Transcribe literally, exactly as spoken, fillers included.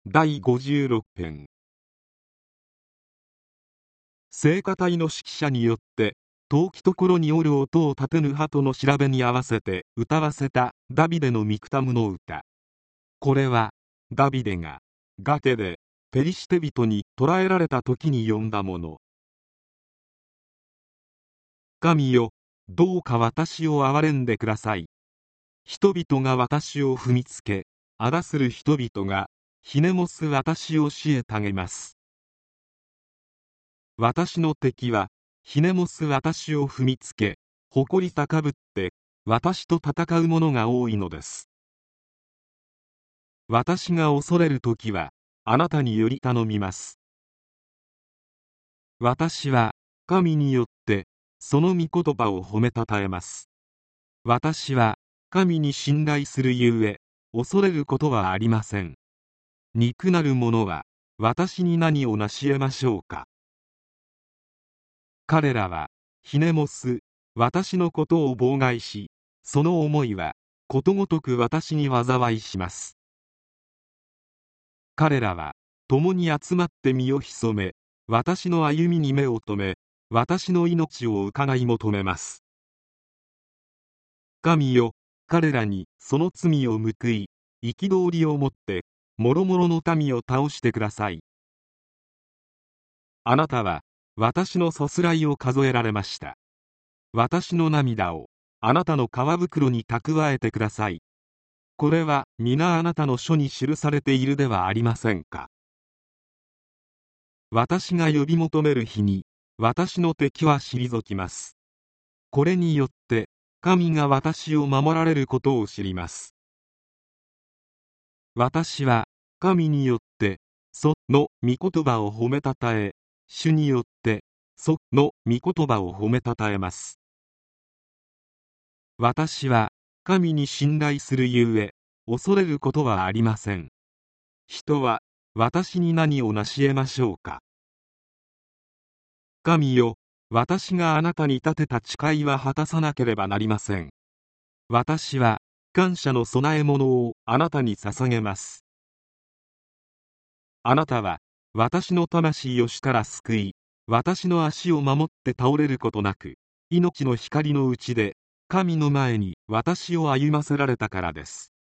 だいごじゅうろくぺん。聖歌隊の指揮者によって遠きところにおる音を立てぬ鳩の調べに合わせて歌わせたダビデのミクタムの歌。これはダビデがガテでペリシテ人に捕らえられた時に詠んだもの。神よ、どうか私を憐れんでください。人々が私を踏みつけ、仇する人々がひねもす私を死へたげます。私の敵はひねもす私を踏みつけ、誇り高ぶって私と戦う者が多いのです。私が恐れる時はあなたにより頼みます。私は神によってその御言葉を褒めたたえます。私は神に信頼するゆえ恐れることはありません。肉なる者は私に何を成し得ましょうか。彼らはひねもす私のことを妨害し、その思いはことごとく私に災いします。彼らは共に集まって身を潜め、私の歩みに目を留め、私の命を伺い求めます。神よ、彼らにその罪を報い、憤りをもってもろもろの民を倒してください。あなたは私のそすらいを数えられました。私の涙をあなたの皮袋に蓄えてください。これは皆あなたの書に記されているではありませんか。私が呼び求める日に私の敵は退きます。これによって神が私を守られることを知ります。私は神によってその御言葉を褒めたたえ、主によってその御言葉を褒めたたえます。私は神に信頼するゆえ恐れることはありません。人は私に何を成し得ましょうか。神よ、私があなたに立てた誓いは果たさなければなりません。私は感謝の供え物をあなたに捧げます。あなたは私の魂を死から救い、私の足を守って倒れることなく、命の光のうちで神の前に私を歩ませられたからです。